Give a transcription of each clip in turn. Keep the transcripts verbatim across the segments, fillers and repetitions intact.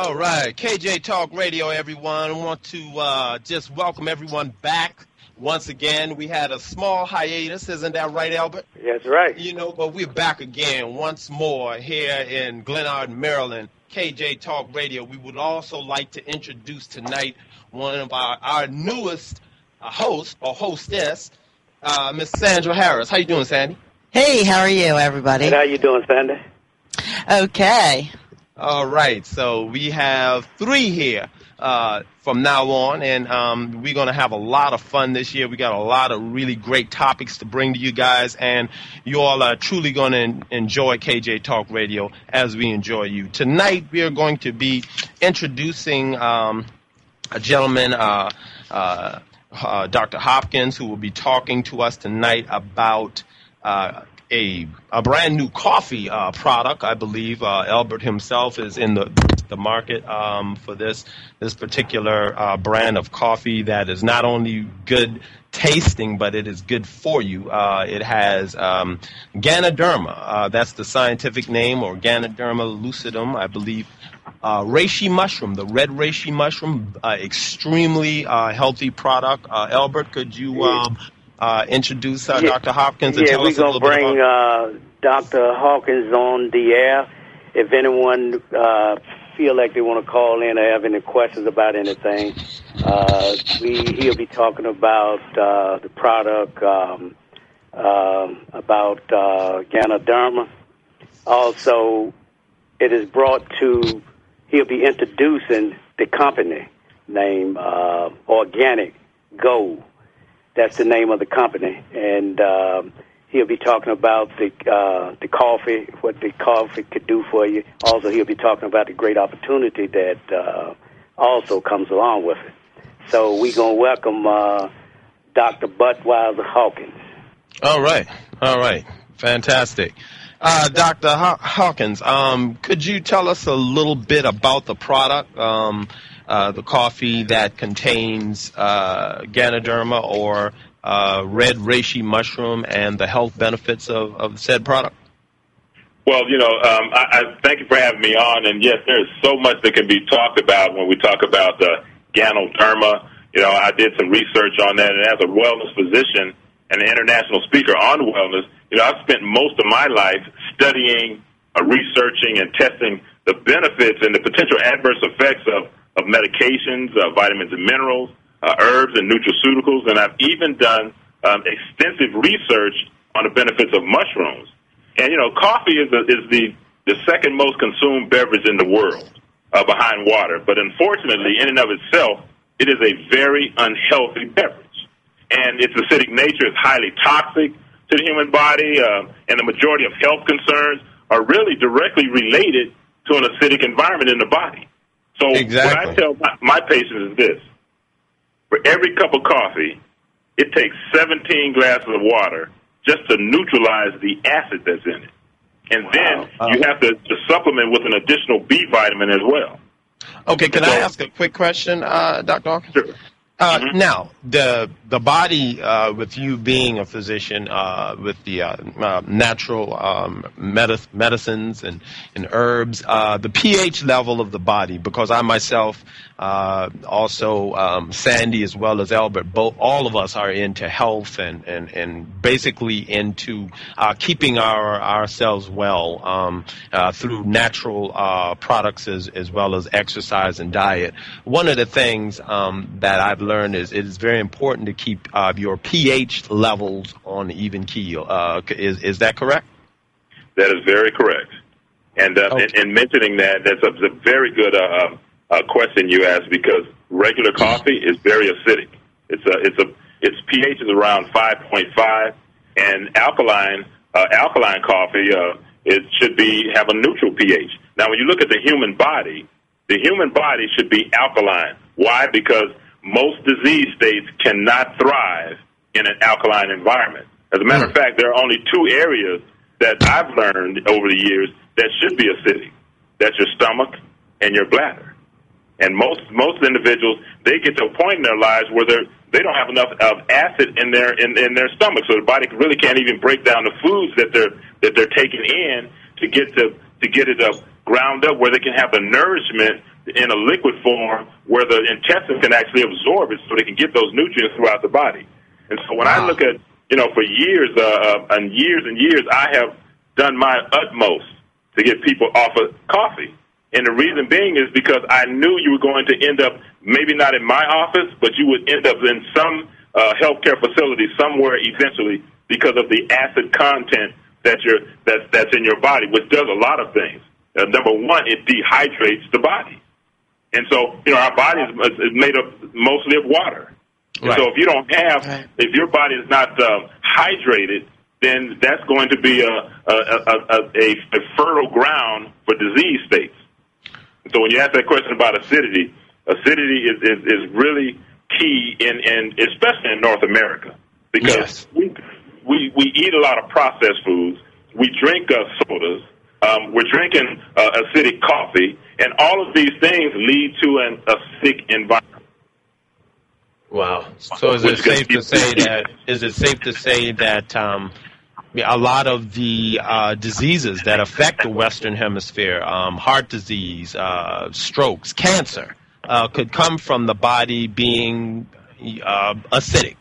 All right, K J Talk Radio, everyone. I want to uh, just welcome everyone back once again. We had a small hiatus, isn't that right, Albert? That's right. You know, but we're back again once more here in Glenard, Maryland, K J Talk Radio. We would also like to introduce tonight one of our, our newest uh, hosts or hostess, uh, Miss Sandra Harris. How you doing, Sandy? Hey, how are you, everybody? And how you doing, Sandy? Okay. All right, so we have three here uh, from now on, and um, we're going to have a lot of fun this year. We got a lot of really great topics to bring to you guys, and you all are truly going to enjoy K J Talk Radio as we enjoy you. Tonight, we are going to be introducing um, a gentleman, uh, uh, uh, Doctor Hopkins, who will be talking to us tonight about uh, A, a brand new coffee uh, product. I believe uh, Albert himself is in the the market um, for this this particular uh, brand of coffee that is not only good tasting, but it is good for you. Uh, it has um, Ganoderma. Uh, that's the scientific name, or Ganoderma lucidum, I believe. Uh, reishi mushroom, the red reishi mushroom, uh, extremely uh, healthy product. Uh, Albert, could you Um, Uh, introduce uh, yeah. Doctor Hopkins and yeah, tell us a little bit about... Yeah, we're going to bring uh, Doctor Hawkins on the air. If anyone uh, feel like they want to call in or have any questions about anything, uh, we, he'll be talking about uh, the product, um, uh, about uh, Ganoderma. Also, it is brought to, he'll be introducing the company name, uh, Organic Gold. That's the name of the company, and um, he'll be talking about the uh, the coffee, what the coffee could do for you. Also, he'll be talking about the great opportunity that uh, also comes along with it. So we're going to welcome uh, Doctor Budweiser Hawkins. All right, all right, fantastic. Uh, Doctor Haw- Hawkins, um, could you tell us a little bit about the product? Um, Uh, the coffee that contains uh, Ganoderma or uh, red reishi mushroom and the health benefits of, of said product? Well, you know, um, I, I thank you for having me on. And, yes, there's so much that can be talked about when we talk about uh, Ganoderma. You know, I did some research on that. And as a wellness physician and an international speaker on wellness, you know, I've spent most of my life studying, uh, researching, and testing the benefits and the potential adverse effects of of medications, uh, vitamins and minerals, uh, herbs and nutraceuticals, and I've even done um, extensive research on the benefits of mushrooms. And, you know, coffee is, a, is the, the second most consumed beverage in the world uh, behind water. But unfortunately, in and of itself, it is a very unhealthy beverage. And its acidic nature is highly toxic to the human body, uh, and the majority of health concerns are really directly related to an acidic environment in the body. So exactly. What I tell my, my patients is this. For every cup of coffee, it takes seventeen glasses of water just to neutralize the acid that's in it. And wow. then wow. you have to, to supplement with an additional B vitamin as well. Okay, can so, I ask a quick question, uh, Doctor Hawkins? Sure. Uh, mm-hmm. Now, the the body, uh, with you being a physician, uh, with the uh, uh, natural um, medis- medicines and, and herbs, uh, the pH level of the body, because I myself, uh, also um, Sandy as well as Albert, both all of us are into health and, and, and basically into uh, keeping our ourselves well um, uh, through natural uh, products as, as well as exercise and diet. One of the things um, that I've learned is it is very important to keep uh, your pH levels on even keel. Uh, is is that correct? That is very correct. And uh, okay. in, in mentioning that, that's a, a very good uh, uh, question you asked, because regular coffee is very acidic. It's a it's a its pH is around five point five, and alkaline uh, alkaline coffee uh, it should be have a neutral pH. Now, when you look at the human body, the human body should be alkaline. Why? Because most disease states cannot thrive in an alkaline environment. As a matter of fact, there are only two areas that I've learned over the years that should be acidic. That's your stomach and your bladder. And most most individuals, they get to a point in their lives where they're, they don't have enough of acid in their in, in their stomach, so the body really can't even break down the foods that they're that they're taking in to get to to get it up ground up where they can have the nourishment in a liquid form where the intestine can actually absorb it so they can get those nutrients throughout the body. And so when wow. I look at, you know, for years uh, uh, and years and years, I have done my utmost to get people off of coffee. And the reason being is because I knew you were going to end up, maybe not in my office, but you would end up in some uh, healthcare facility somewhere eventually because of the acid content that you're, that's, that's in your body, which does a lot of things. Uh, number one, it dehydrates the body. And so, you know, our body is, is made up mostly of water. And right. so if you don't have, right. if your body is not uh, hydrated, then that's going to be a, a, a, a, a fertile ground for disease states. And so when you ask that question about acidity, acidity is, is, is really key, in, in especially in North America, because yes. we, we we eat a lot of processed foods. We drink uh, sodas. Um, we're drinking uh, acidic coffee, and all of these things lead to an acidic environment. Wow. So is it safe to say that? Is it safe to say that um, a lot of the uh, diseases that affect the Western Hemisphere, um, heart disease, uh, strokes, cancer, uh, could come from the body being uh, acidic?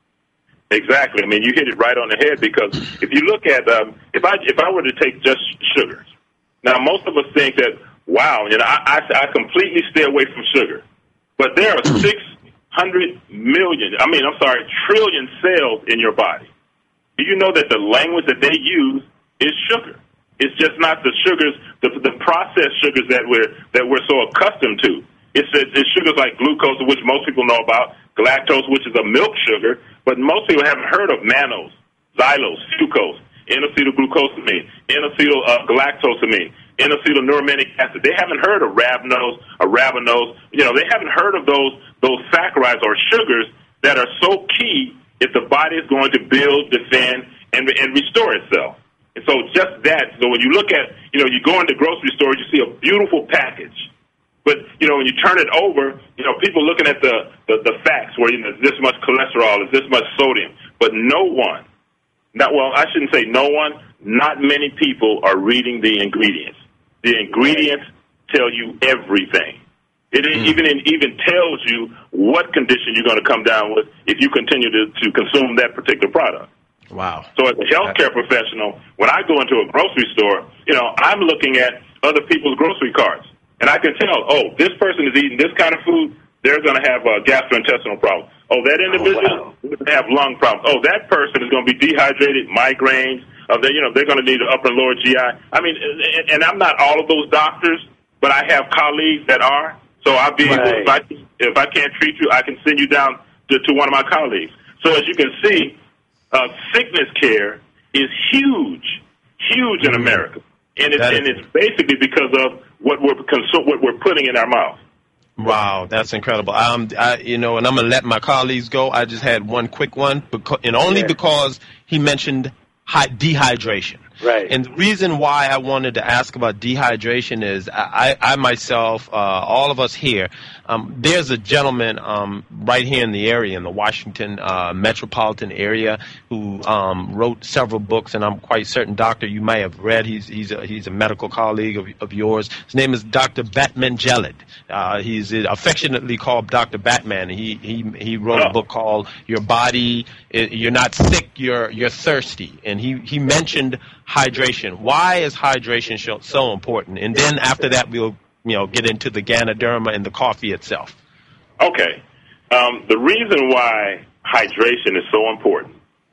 Exactly. I mean, you hit it right on the head, because if you look at, um, if I if I were to take just sugars, now most of us think that, wow, you know, I, I, I completely stay away from sugar, but there are six hundred million, I mean, I'm sorry, trillion cells in your body. Do you know that the language that they use is sugar? It's just not the sugars, the, the processed sugars that we're that we're so accustomed to. It's, it's sugars like glucose, which most people know about, galactose, which is a milk sugar, but most people haven't heard of mannose, xylose, sucrose, N-acetylglucosamine, N-acetyl-galactosamine, N-acetylneuromanic acid. They haven't heard of rhabinose or rabinose. You know, they haven't heard of those those saccharides or sugars that are so key if the body is going to build, defend, and, and restore itself. And so just that, so when you look at, you know, you go into grocery stores, you see a beautiful package. But, you know, when you turn it over, you know, people looking at the, the, the facts where, you know, there's this much cholesterol, there's this much sodium. But no one, not, well, I shouldn't say no one, not many people are reading the ingredients. The ingredients tell you everything. It mm. even even tells you what condition you're going to come down with if you continue to, to consume that particular product. Wow. So as a healthcare professional, when I go into a grocery store, you know, I'm looking at other people's grocery carts. And I can tell, oh, this person is eating this kind of food, they're going to have a gastrointestinal problem. Oh, that individual oh, wow. is going to have lung problems. Oh, that person is going to be dehydrated, migraines. Uh, they, you know, they're going to need an upper and lower G I. I mean, and, and I'm not all of those doctors, but I have colleagues that are. So I'll be right. able, if I, if I can't treat you, I can send you down to, to one of my colleagues. So as you can see, uh, sickness care is huge, huge in America. And it's, and it's basically because of what we're consu- what we're putting in our mouth. Wow, that's incredible. Um, I, you know, and I'm gonna let my colleagues go. I just had one quick one, because, and only yeah. because he mentioned high dehydration. Right. And the reason why I wanted to ask about dehydration is I, I myself, uh, all of us here, um, there's a gentleman um, right here in the area, in the Washington uh, metropolitan area, who um, wrote several books, and I'm quite certain, Doctor, you may have read. He's he's a, he's a medical colleague of, of yours. His name is Doctor Batman Gelid. Uh, he's affectionately called Doctor Batman. He he he wrote a book called Your Body. You're Not Sick. You're You're Thirsty. And he he mentioned hydration. Why is hydration so important? And then after that, we'll you know get into the Ganoderma and the coffee itself. Okay. Um, the reason why hydration is so important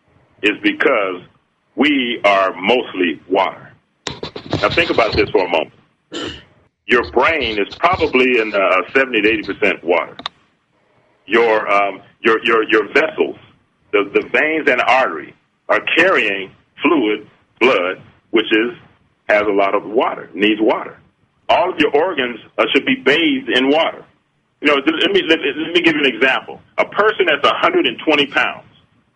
is because we are mostly water. Now think about this for a moment. Your brain is probably in uh, seventy to eighty percent water. Your um, your your your vessels, the the veins and artery, are carrying fluid, blood, which is has a lot of water, needs water. All of your organs uh, should be bathed in water. You know, let me let, let me give you an example. A person that's one hundred twenty pounds,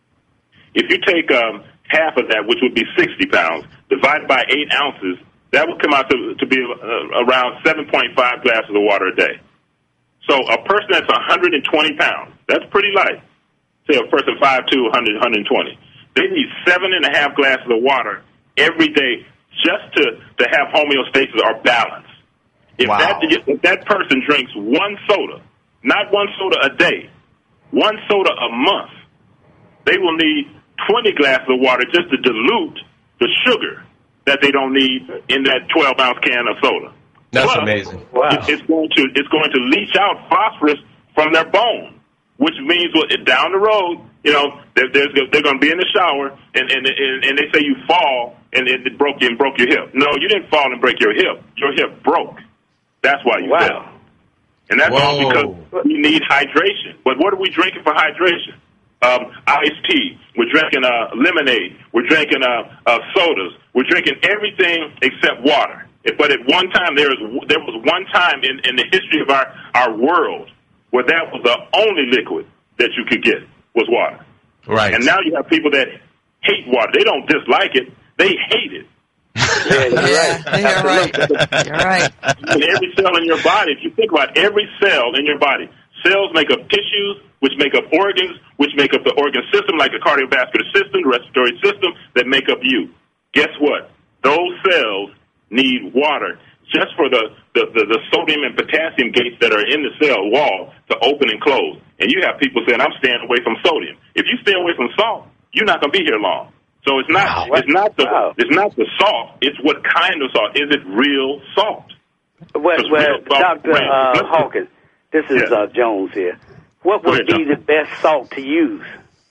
if you take um, half of that, which would be sixty pounds, divided by eight ounces, that would come out to, to be uh, around seven point five glasses of water a day. So a person that's one hundred twenty pounds, that's pretty light. Say a person five two, one hundred, one hundred twenty. They need seven and a half glasses of water every day just to, to have homeostasis or balance. If Wow. that if that person drinks one soda, not one soda a day, one soda a month, they will need twenty glasses of water just to dilute the sugar that they don't need in that twelve ounce can of soda. That's Plus, amazing. Wow. it- It's going to it's going to leach out phosphorus from their bone, which means what down the road, you know, they're, they're, they're going to be in the shower and and, and, and they say you fall and it broke you and broke your hip. No, you didn't fall and break your hip. Your hip broke. That's why you Wow. fell. And that's all Whoa. because we need hydration. But what are we drinking for hydration? Um, iced tea. We're drinking uh, lemonade. We're drinking uh, uh, sodas. We're drinking everything except water. But at one time, there was there was one time in, in the history of our, our world where that was the only liquid that you could get was water. Right. And now you have people that hate water. They don't dislike it. They hate it. Yeah, you're right. Yeah, you're right. You're right. In every cell in your body, if you think about every cell in your body, cells make up tissues, which make up organs, which make up the organ system, like the cardiovascular system, the respiratory system, that make up you. Guess what? Those cells need water just for the, the, the, the sodium and potassium gates that are in the cell wall to open and close. And you have people saying, I'm staying away from sodium. If you stay away from salt, you're not going to be here long. So it's not Wow. it's not the Wow. it's not the salt. It's what kind of salt. Is it real salt? Well, Because well real salt Doctor brings Uh, blood Hawkins, this is Yeah. uh, Jones here. What Go would ahead, be John. the best salt to use?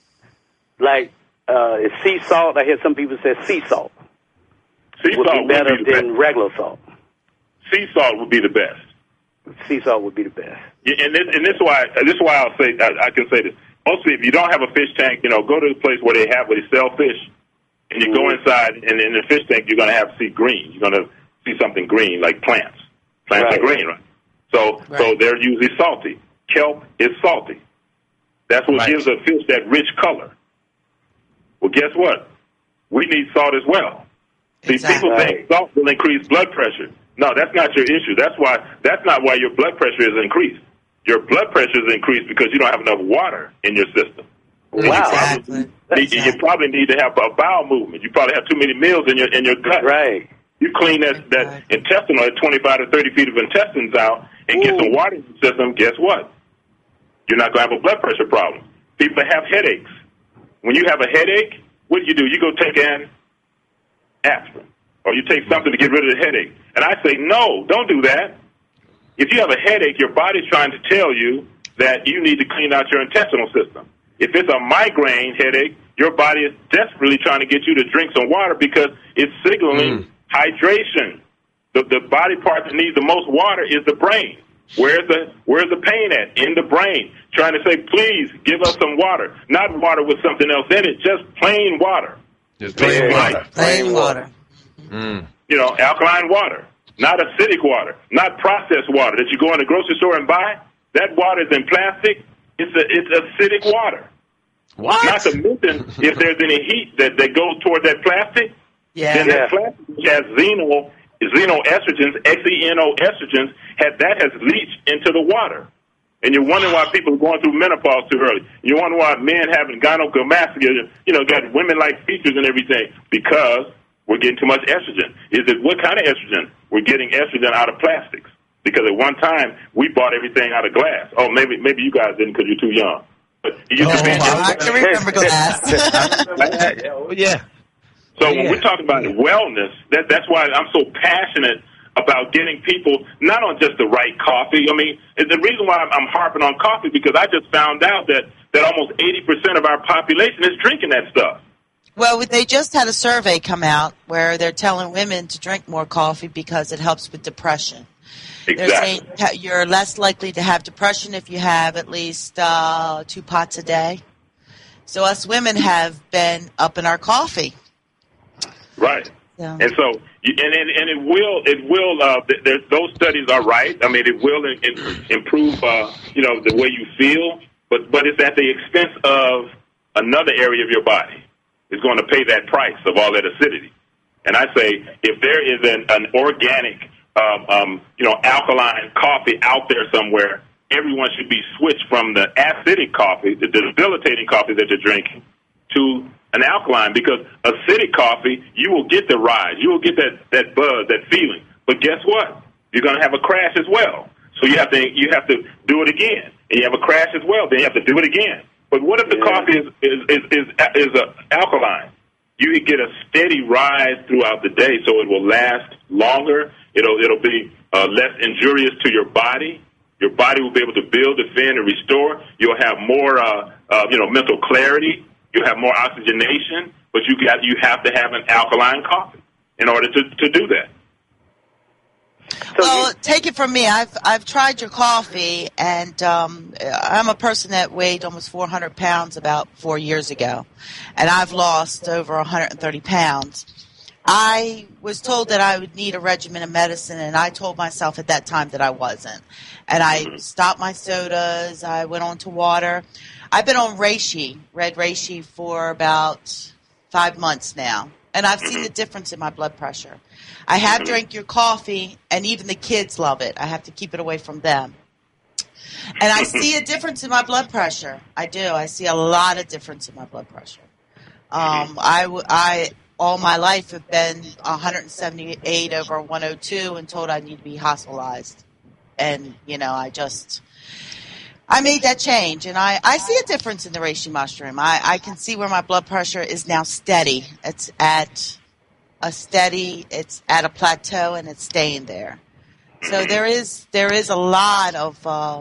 Like, uh, is sea salt? I hear some people say sea salt Sea would salt be better would be the than best. regular salt. Sea salt would be the best. Sea salt would be the best. Yeah, and this, and this is why this is why I'll say I, I can say this. Mostly, if you don't have a fish tank, you know, go to the place where they have where they sell fish, and you go Mhm. inside, and in the fish tank, you're going to have to see green. You're going to see something green, like plants. Plants Right. are green, right? So, so Right. they're usually salty. Kelp is salty. That's what Right. gives a fish that rich color. Well, guess what? We need salt as well. See, Exactly. people think salt will increase blood pressure. No, that's not your issue. That's why. That's not why your blood pressure is increased. Your blood pressure is increased because you don't have enough water in your system. And you Wow. Exactly. probably need- You probably need to have a bowel movement. You probably have too many meals in your in your gut. Right. You clean that that Exactly. intestinal, that twenty-five to thirty feet of intestines out, and get some water in your system. Guess what? You're not going to have a blood pressure problem. People have headaches. When you have a headache, what do you do? You go take an aspirin, or you take something to get rid of the headache. And I say, no, don't do that. If you have a headache, your body's trying to tell you that you need to clean out your intestinal system. If it's a migraine headache, your body is desperately trying to get you to drink some water because it's signaling Mm. hydration. The, the body part that needs the most water is the brain. Where's the Where's the pain at? In the brain. Trying to say, please give us some water. Not water with something else in it, just plain water. Just plain Yeah. water. Plain water. Mm. You know, alkaline water, not acidic water, not processed water that you go in the grocery store and buy. That water is in plastic. It's a, it's acidic water. What? Not to mention if there's any heat that, that goes toward that plastic, Yeah. then Yeah. that plastic has xeno, xenoestrogens, X E N O estrogens, had, that has leached into the water. And you're wondering why people are going through menopause too early. You're wondering why men having gynecomastia, you know, got women-like features and everything, because we're getting too much estrogen. Is it what kind of estrogen? We're getting estrogen out of plastics. Because at one time, we bought everything out of glass. Oh, maybe maybe you guys didn't because you're too young. But it used Oh, to be wow. I can remember glass. Oh, yeah. So Yeah. when we're talking about wellness, that, that's why I'm so passionate about getting people not on just the right coffee. I mean, the reason why I'm, I'm harping on coffee because I just found out that, that almost eighty percent of our population is drinking that stuff. Well, they just had a survey come out where they're telling women to drink more coffee because it helps with depression. They're Exactly. saying ha- you're less likely to have depression if you have at least uh, two pots a day. So us women have been up in our coffee. Right. Yeah. And so, you- and, and and it will, it will. Uh, th- there, those studies are right. I mean, it will in, in, improve, uh, you know, the way you feel. But but it's at the expense of another area of your body. It's going to pay that price of all that acidity. And I say, if there is an, an organic, um, um, you know, alkaline coffee out there somewhere, everyone should be switched from the acidic coffee, the debilitating coffee that you're drinking, to an alkaline, because acidic coffee, you will get the rise. You will get that, that buzz, that feeling. But guess what? you're going to have a crash as well. So you have to you have to do it again, and you have a crash as well. Then you have to do it again. But what if the yeah. coffee is is is is, is a alkaline? You get a steady rise throughout the day, so it will last longer. It'll it'll be uh, less injurious to your body. Your body will be able to build, defend, and restore. You'll have more, uh, uh, you know, mental clarity. You'll have more oxygenation. But you got you have to have an alkaline coffee in order to, to do that. So well, you, take it from me. I've I've tried your coffee, and um, I'm a person that weighed almost four hundred pounds about four years ago, and I've lost over one hundred thirty pounds. I was told that I would need a regimen of medicine, and I told myself at that time that I wasn't. And I stopped my sodas. I went on to water. I've been on reishi, red reishi, for about five months now, and I've seen the difference in my blood pressure. I have drank your coffee, and even the kids love it. I have to keep it away from them. And I see a difference in my blood pressure. I do. I see a lot of difference in my blood pressure. Um, I, I all my life have been one seventy-eight over one oh two and told I need to be hospitalized. And, you know, I just, I made that change. And I, I see a difference in the reishi mushroom. I, I can see where my blood pressure is now steady. It's at a steady, it's at a plateau, and it's staying there. So there is, there is a lot of, uh, uh,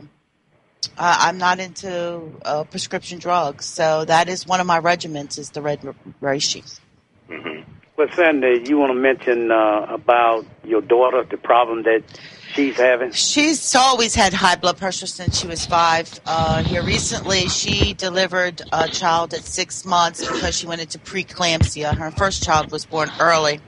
I'm not into uh, prescription drugs. So that is one of my regimens, is the red reishi. Mm-hmm. Well, Sandy, you want to mention uh, about your daughter, the problem that she's having? She's always had high blood pressure since she was five. Uh, here recently, she delivered a child at six months because she went into preeclampsia. Her first child was born early.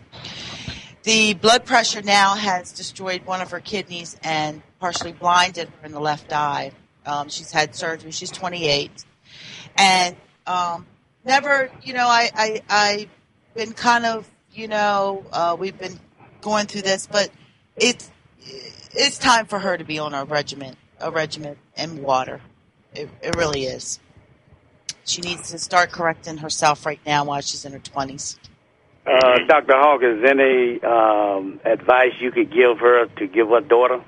The blood pressure now has destroyed one of her kidneys and partially blinded her in the left eye. Um, she's had surgery. She's twenty-eight. And um, never, you know, I, I, I been kind of, you know, uh, we've been going through this, but it's it's time for her to be on a regimen, a regimen and water. It, it really is. She needs to start correcting herself right now while she's in her twenties. Uh, Doctor Hawkins, any um, advice you could give her to give her daughter?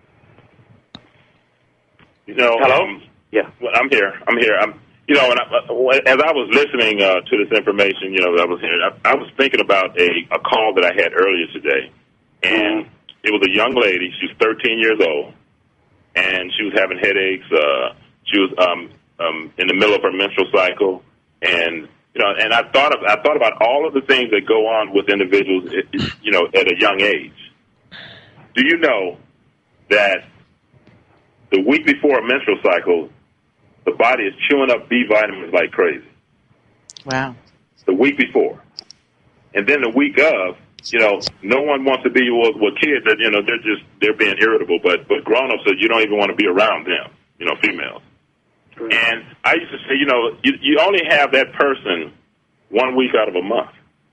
You know, Hello? Um, yeah. Well, I'm here. I'm here. I'm. You know, and I, as I was listening uh, to this information, you know, that I was hearing, I, I was thinking about a, a call that I had earlier today, and mm-hmm. it was a young lady. She was thirteen years old, and she was having headaches. Uh, she was um, um, in the middle of her menstrual cycle, and you know, and I thought of I thought about all of the things that go on with individuals, you know, at a young age. Do you know that the week before a menstrual cycle, the body is chewing up B vitamins like crazy? Wow. The week before. And then the week of, you know, no one wants to be with, with kids that, you know, they're just, they're being irritable, but, but grown-ups, you don't even want to be around them, you know, females. Right. And I used to say, you know, you, you only have that person one week out of a month.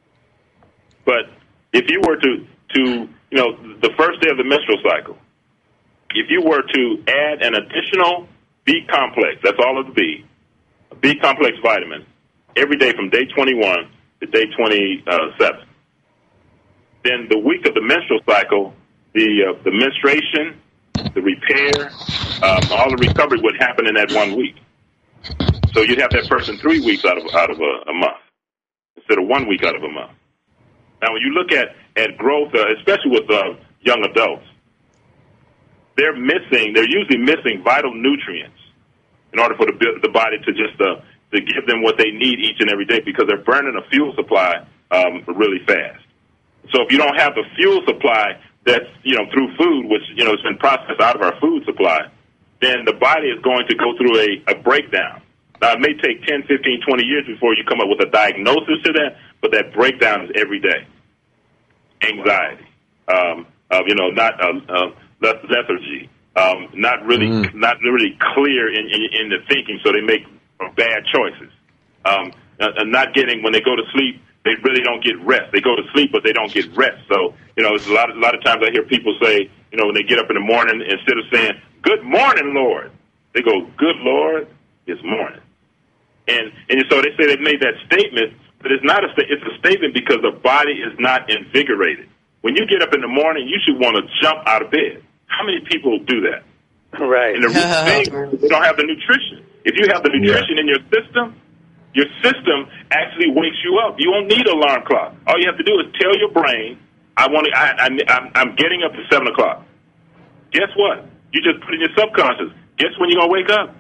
But if you were to, to, you know, the first day of the menstrual cycle, if you were to add an additional B complex, that's all of the B, a B complex vitamin, every day from day twenty-one to day twenty-seven. Then the week of the menstrual cycle, the uh, the menstruation, the repair, um, all the recovery would happen in that one week. So you'd have that person three weeks out of out of a, a month instead of one week out of a month. Now, when you look at at growth, uh, especially with uh, young adults, they're missing, they're usually missing vital nutrients in order for the, the body to just uh, to give them what they need each and every day, because they're burning a fuel supply um, really fast. So if you don't have the fuel supply that's, you know, through food, which, you know, has been processed out of our food supply, then the body is going to go through a, a breakdown. Now, it may take ten, fifteen, twenty years before you come up with a diagnosis to that, but that breakdown is every day. Anxiety, um, uh, you know, not uh, uh, lethargy, um, not really, mm. not really clear in, in, in the thinking, so they make bad choices. Um, uh, not getting, when they go to sleep, they really don't get rest. They go to sleep, but they don't get rest. So, you know, it's a lot, a lot of times I hear people say, you know, when they get up in the morning, instead of saying, "Good morning, Lord," they go, "Good Lord, it's morning." And and so they say they made that statement, but it's not a sta- it's a statement because the body is not invigorated. when you get up in the morning, you should want to jump out of bed. How many people do that? Right. And the reason being, they don't have the nutrition. If you have the nutrition yeah. in your system, your system actually wakes you up. You won't need an alarm clock. All you have to do is tell your brain, I want to, I, I, I'm getting up at seven o'clock. Guess what? You just put in your subconscious. Guess when you're going to wake up?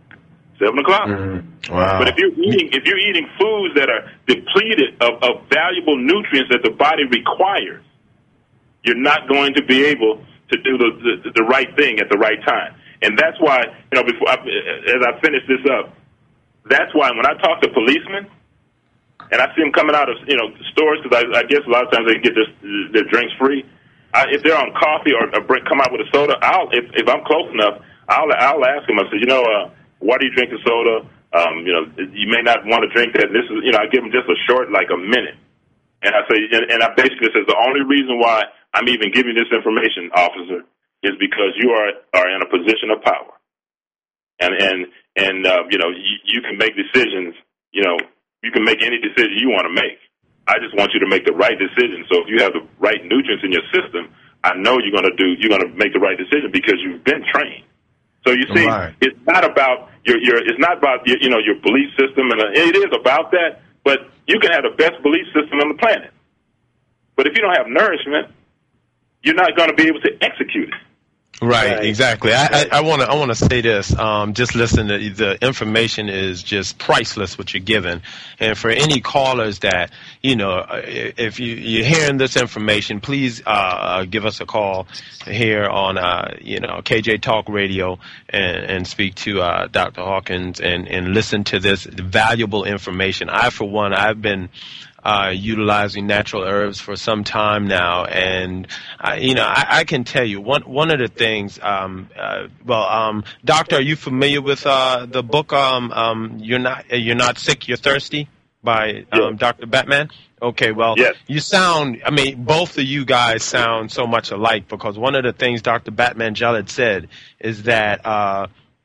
seven o'clock. Mm-hmm. Wow. But if you're eating, if you're eating foods that are depleted of, of valuable nutrients that the body requires, you're not going to be able to do the, the, the right thing at the right time. And that's why, you know, before I, as I finish this up, that's why when I talk to policemen and I see them coming out of, you know, stores, because I, I guess a lot of times they get their, their drinks free. I, if they're on coffee or, or bring, come out with a soda, I'll, if, if I'm close enough, I'll, I'll ask them. I say, you know, uh, why do you drink the soda? Um, you know, you may not want to drink that. This is, you know, I give them just a short, like a minute. And I say, and, and I basically says the only reason why I'm even giving this information, officer, is because you are are in a position of power, and and and uh, you know you, you can make decisions. You know you can make any decision you want to make. I just want you to make the right decision. So if you have the right nutrients in your system, I know you're going to do. You're going to make the right decision because you've been trained. So you see, right. It's not about your your. It's not about your, you know your belief system, and uh, it is about that. But you can have the best belief system on the planet, but if you don't have nourishment, you're not going to be able to execute it. Right, right, exactly. I want to I want to say this. Um, just listen to the information is just priceless what you're given, and for any callers that you know, if you, you're hearing this information, please uh, give us a call here on uh, you know K J Talk Radio and, and speak to uh, Doctor Hawkins and, and listen to this valuable information. I, for one, I've been Uh, utilizing natural herbs for some time now, and uh, you know, I, I can tell you one one of the things. Um, uh, well, um, Doctor, are you familiar with uh, the book? Um, um, you're not you're not sick, you're thirsty by um, yes. Doctor Batman. Okay, well, yes. you sound. I mean, both of you guys sound so much alike because one of the things Doctor Batman Gel said is that uh,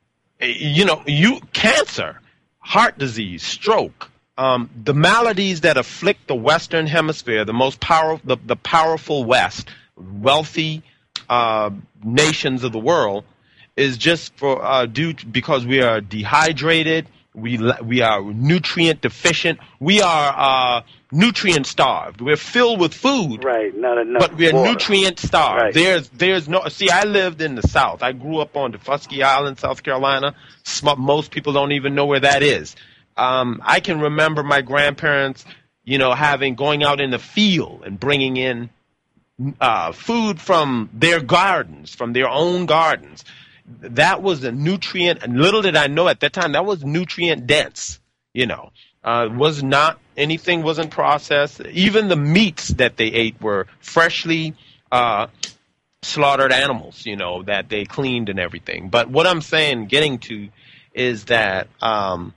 you know, you cancer, heart disease, stroke. Um, the maladies that afflict the Western Hemisphere, the most powerful, the, the powerful West, wealthy uh, nations of the world, is just for uh, due to, because we are dehydrated, we we are nutrient deficient, we are uh, nutrient starved. We're filled with food, right? Not enough, but we're water. nutrient starved. Right. There's there's no. See, I lived in the South. I grew up on Defusky Island, South Carolina. Most people don't even know where that is. Um, I can remember my grandparents, you know, having going out in the field and bringing in uh, food from their gardens, from their own gardens. That was a nutrient, and little did I know at that time, that was nutrient dense, you know. Uh, was not, anything wasn't processed. Even the meats that they ate were freshly uh, slaughtered animals, you know, that they cleaned and everything. But what I'm saying, getting to, is that um,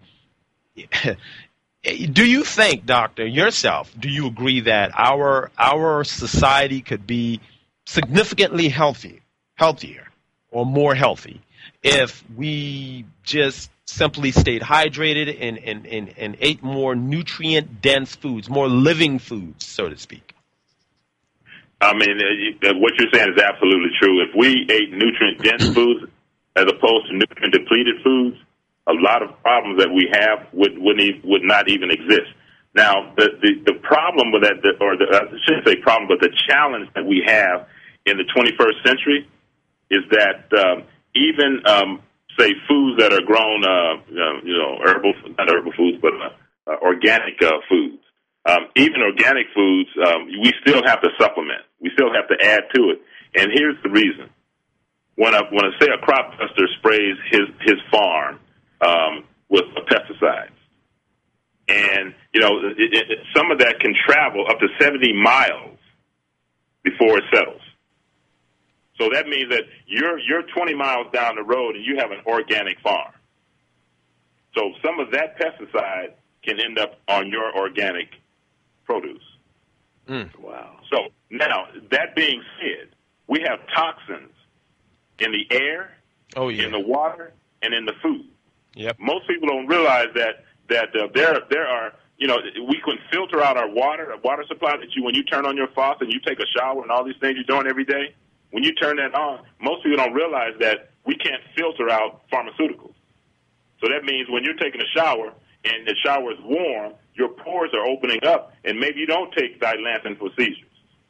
do you think, Doctor, yourself, do you agree that our our society could be significantly healthy, healthier or more healthy if we just simply stayed hydrated and, and, and, and ate more nutrient-dense foods, more living foods, so to speak? I mean, uh, what you're saying is absolutely true. If we ate nutrient-dense foods as opposed to nutrient-depleted foods, a lot of problems that we have would wouldn't even, would not even exist. Now, the, the, the problem with that, or the, I shouldn't say problem, but the challenge that we have in the twenty-first century is that um, even, um, say, foods that are grown, uh, you know, herbal, not herbal foods, but uh, uh, organic uh, foods, um, even organic foods, um, we still have to supplement. We still have to add to it. And here's the reason. When I, when I say a crop duster sprays his, his farm, Um, with pesticides. And, you know, it, it, some of that can travel up to seventy miles before it settles. So that means that you're, you're twenty miles down the road and you have an organic farm. So some of that pesticide can end up on your organic produce. Mm. Wow. So now, that being said, we have toxins in the air, oh, yeah. in the water, and in the food. Yep. Most people don't realize that that uh, there there are you know, we can filter out our water, our water supply that you, when you turn on your faucet and you take a shower and all these things you're doing every day, when you turn that on, most people don't realize that we can't filter out pharmaceuticals. So that means when you're taking a shower and the shower is warm, your pores are opening up, and maybe you don't take dilanthane for seizures.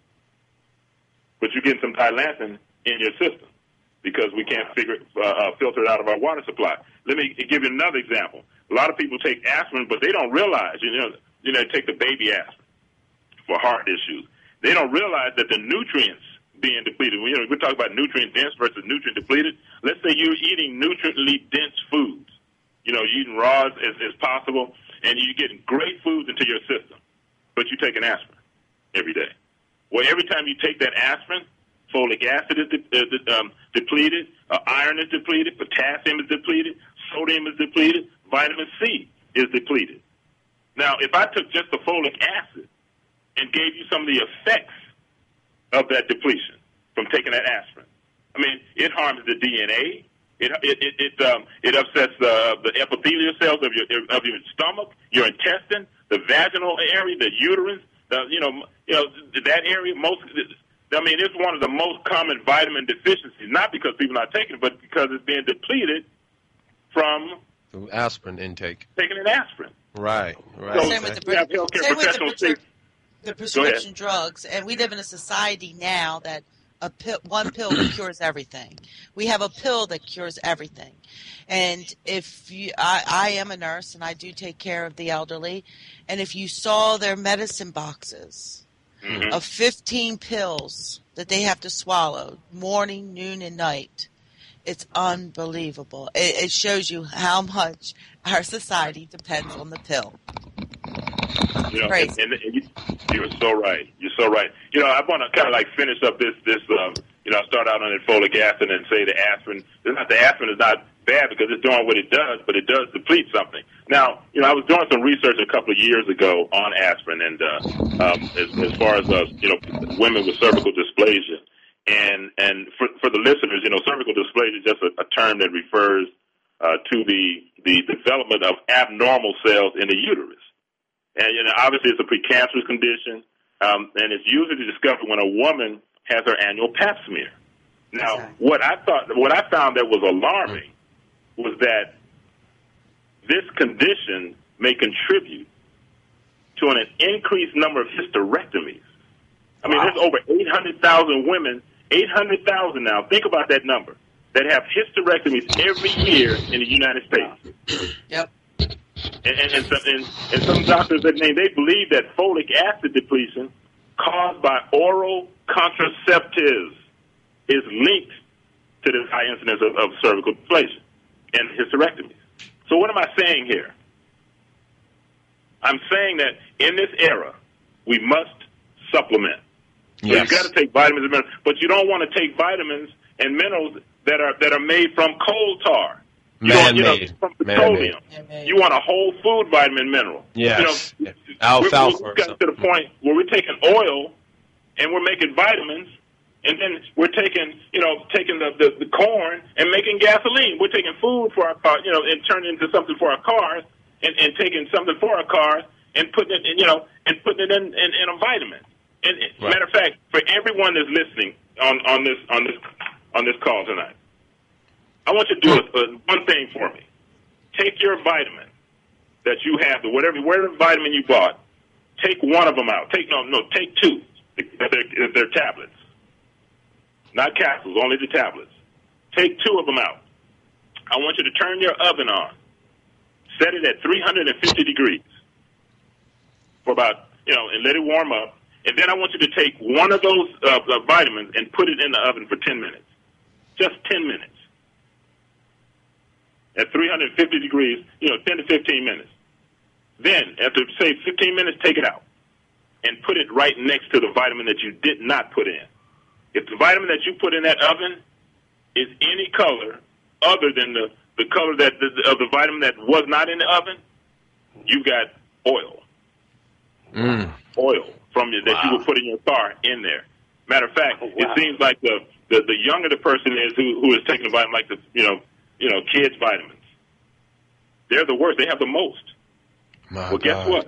But you're getting some dilanthane in your system because we can't figure uh, uh, filter it out of our water supply. Let me give you another example. A lot of people take aspirin, but they don't realize, you know, you know, take the baby aspirin for heart issues. They don't realize that the nutrients being depleted. You know, we're talking about nutrient dense versus nutrient depleted. Let's say you're eating nutriently dense foods. You know, you're eating raw as, as possible, and you're getting great foods into your system, but you take an aspirin every day. Well, every time you take that aspirin, folic acid is de- uh, um, depleted, uh, iron is depleted, potassium is depleted, sodium is depleted, vitamin C is depleted. Now, if I took just the folic acid and gave you some of the effects of that depletion from taking that aspirin, I mean, it harms the D N A. It it it it, um, it upsets the the epithelial cells of your of your stomach, your intestine, the vaginal area, the uterus. The, you know, you know that area. Most, I mean, it's one of the most common vitamin deficiencies. Not because people are not taking it, but because it's being depleted from Through aspirin intake. Taking an aspirin. Right, right. Same with the, pre- have healthcare same with the, professionals prescri- say- the prescription drugs. And we live in a society now that a pill, one pill cures everything. We have a pill that cures everything. And if you, I, I am a nurse and I do take care of the elderly, and if you saw their medicine boxes Mm-hmm. of fifteen pills that they have to swallow morning, noon, and night, it's unbelievable. It, it shows you how much our society depends on the pill. You know, Crazy. and, and, and you, you're so right. You're so right. You know, I want to kind of like finish up this this. Um, you know, start out on the folic acid and say the aspirin. It's not the aspirin is not bad because it's doing what it does, but it does deplete something. Now, you know, I was doing some research a couple of years ago on aspirin, and uh, um, as, as far as uh, you know, women with cervical dysplasia, and and for for the listeners, you know, cervical dysplasia is just a, a term that refers uh, to the the development of abnormal cells in the uterus. And you know, obviously, it's a precancerous condition, um, and it's usually discovered when a woman has her annual Pap smear. Now, Okay. what I thought, what I found that was alarming was that this condition may contribute to an increased number of hysterectomies. I mean, Wow. there's over eight hundred thousand women, eight hundred thousand now. Think about that number that have hysterectomies every year in the United States. Yep. And, and, and, some, and, and some doctors that name, they believe that folic acid depletion caused by oral contraceptives is linked to this high incidence of, of cervical dysplasia and hysterectomies. So what am I saying here? I'm saying that in this era, we must supplement. So Yes. you've got to take vitamins and minerals, but you don't want to take vitamins and minerals that are that are made from coal tar. You don't, you know, Man-made. from Man-made. petroleum. Man-made. You want a whole food vitamin mineral. Yes. You know, Alfalfa We've or gotten to the point where we're taking oil and we're making vitamins, and then we're taking, you know, taking the, the, the corn and making gasoline. We're taking food for our car, you know, and turning it into something for our cars, and, and taking something for our cars and putting it, in, you know, and putting it in, in, in a vitamin. And Right. matter of fact, for everyone that's listening on, on this on this on this call tonight, I want you to do a, a, one thing for me. Take your vitamin that you have, the whatever whatever vitamin you bought. Take one of them out. Take no no. Take two. If they're, if they're tablets, not capsules, only the tablets. Take two of them out. I want you to turn your oven on. Set it at three hundred fifty degrees for about, you know, and let it warm up. And then I want you to take one of those uh, uh, vitamins and put it in the oven for ten minutes. Just ten minutes. At three hundred fifty degrees, you know, ten to fifteen minutes. Then, after, say, fifteen minutes, take it out and put it right next to the vitamin that you did not put in. If the vitamin that you put in that oven is any color other than the, the color that the, of the vitamin that was not in the oven, you've got oil. Mm. Oil from your, that Wow. you would put in your car in there. Matter of fact, Oh, wow. it seems like the, the, the younger the person is who, who is taking the vitamin, like the, you know, you know, kids' vitamins. They're the worst. They have the most. My Well, guess God. what?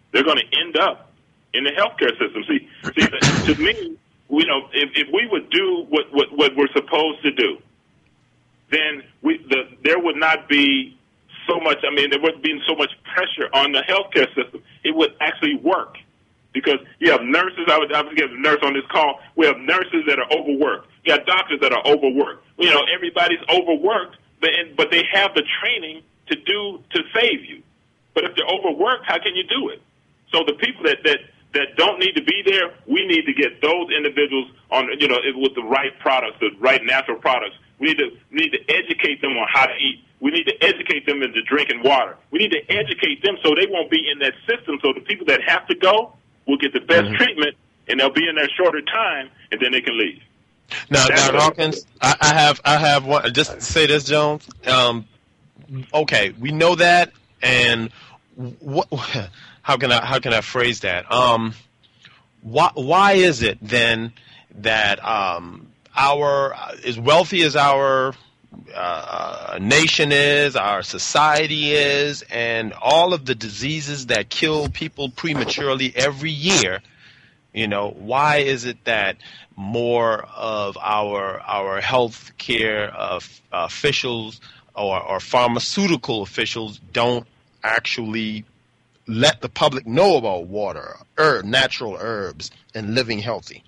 they're going to end up in the healthcare system. See, see to me, you know, if, if we would do what, what, what we're supposed to do, then we, the, there would not be so much, I mean, there wouldn't be so much pressure on the healthcare system. It would actually work because you have nurses. I was, I was getting a nurse on this call. We have nurses that are overworked. You have doctors that are overworked. You know, everybody's overworked, but, but they have the training to do, to save you. But if they're overworked, how can you do it? So the people that, that, that don't need to be there, we need to get those individuals on, you know, with the right products, the right natural products. We need to we need to educate them on how to eat. We need to educate them into drinking water. We need to educate them so they won't be in that system. So the people that have to go will get the best mm-hmm. treatment, and they'll be in there shorter time, and then they can leave. Now, Doctor Hawkins, I, I have I have one. Just to say this, Jones. Um, okay, we know that, and what? How can I how can I phrase that? Um, why why is it then that um, our as wealthy as our uh, nation is, our society is, and all of the diseases that kill people prematurely every year, you know, why is it that more of our our health care uh, officials or, or pharmaceutical officials don't actually let the public know about water, herb, natural herbs, and living healthy?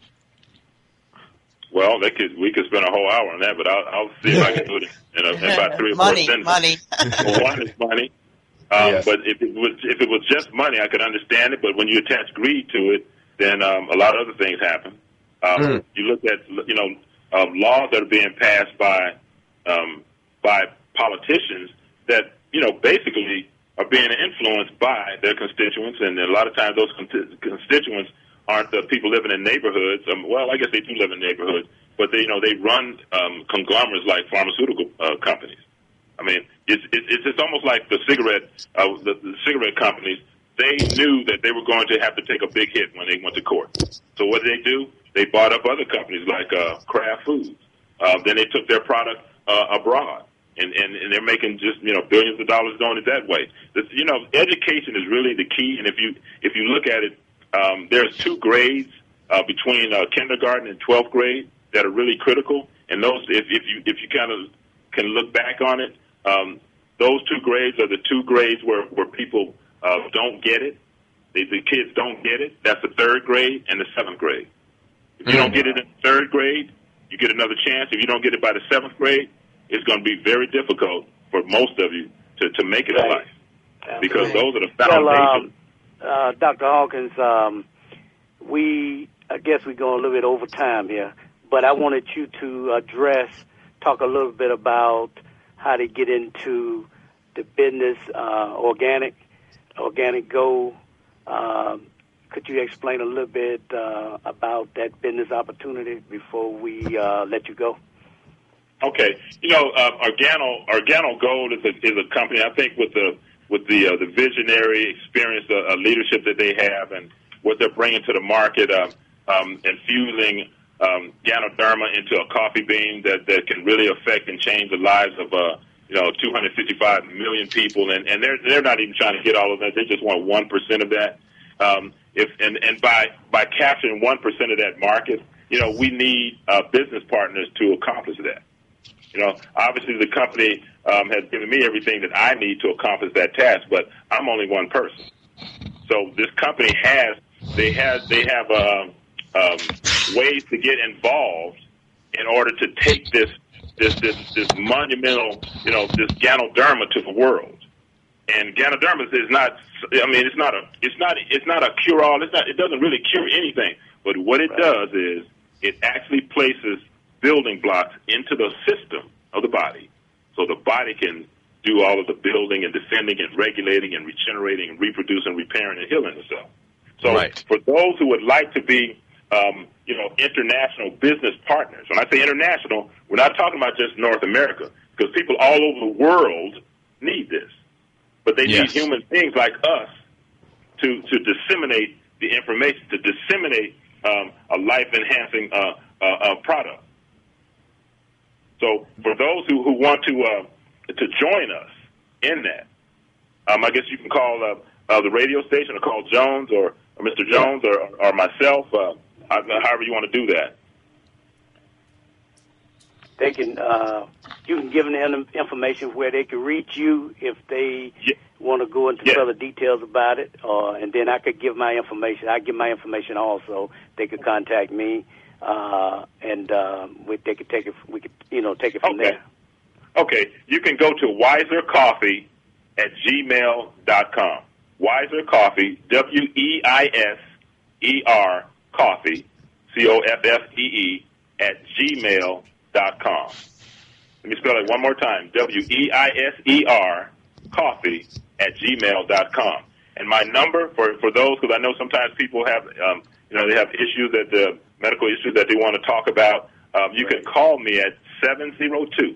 Well, they could, we could spend a whole hour on that, but I'll, I'll see if I can do it in, a, in about three or money, four sentences. Money, well, one is money. Um, yes. But if it was if it was just money, I could understand it. But when you attach greed to it, then um, a lot of other things happen. Um, mm. You look at you know um, laws that are being passed by um, by politicians that you know basically are being influenced by their constituents, and a lot of times those con- constituents aren't the people living in neighborhoods. Um, well, I guess they do live in neighborhoods, but they, you know, they run um, conglomerates like pharmaceutical uh, companies. I mean, it's it's it's almost like the cigarette uh, the, the cigarette companies. They knew that they were going to have to take a big hit when they went to court. So what did they do? They bought up other companies like uh, Kraft Foods. Uh, then they took their product uh, abroad, and, and and they're making just you know billions of dollars doing it that way. This, you know, education is really the key. And if you if you look at it. Um, there's two grades uh, between uh, kindergarten and twelfth grade that are really critical, and those, if, if you if you kind of can look back on it, um, those two grades are the two grades where where people uh, don't get it. They, the kids don't get it. That's the third grade and the seventh grade. If you mm-hmm. don't get it in the third grade, you get another chance. If you don't get it by the seventh grade, it's going to be very difficult for most of you to, to make it in life because those are the foundations. Well, um, Uh, Doctor Hawkins, um, we, I guess we're going a little bit over time here, but I wanted you to address, talk a little bit about how to get into the business, uh, organic, organic gold. Um, could you explain a little bit uh, about that business opportunity before we uh, let you go? Okay. You know, uh, Organo, Organo Gold is a, is a company, I think, with the with the uh, the visionary experience, uh, uh, leadership that they have, and what they're bringing to the market, uh, um, infusing um, Ganoderma into a coffee bean that, that can really affect and change the lives of uh, you know two hundred fifty-five million people, and, and they're they're not even trying to get all of that; they just want one percent of that. Um, if and, and by by capturing one percent of that market, you know we need uh, business partners to accomplish that. You know, obviously the company um, has given me everything that I need to accomplish that task, but I'm only one person. So this company has, they have, they have um, um, ways to get involved in order to take this, this, this, this monumental, you know, this Ganoderma to the world. And Ganoderma is not, I mean, it's not a, it's not, it's not a cure-all. It's not, it doesn't really cure anything. But what it does is it actually places building blocks into the system of the body, so the body can do all of the building and defending and regulating and regenerating and reproducing, repairing and healing itself. So right. For those who would like to be, um, you know, international business partners, when I say international, we're not talking about just North America, because people all over the world need this, but they yes. need human beings like us to to disseminate the information, to disseminate um, a life-enhancing uh, uh, uh, product. So for those who, who want to uh, to join us in that, um, I guess you can call uh, of the radio station, or call Jones or, or Mister Jones or, or myself, uh, however you want to do that. They can, uh, you can give them information where they can reach you if they yeah. want to go into yeah. further details about it, or and then I could give my information. I give my information also. They could contact me, uh, and uh, we, they could take it. We could, you know, take it from okay. there. Okay, you can go to wiser coffee at gmail dot com. Wiser Coffee, W E I S E R Coffee, C O F F E E at gmail dot com. Let me spell it one more time. W E I S E R Coffee at gmail dot com. And my number for, for those, because I know sometimes people have, um, you know, they have issues that the medical issues that they want to talk about. Um, you right. can call me at seven zero two,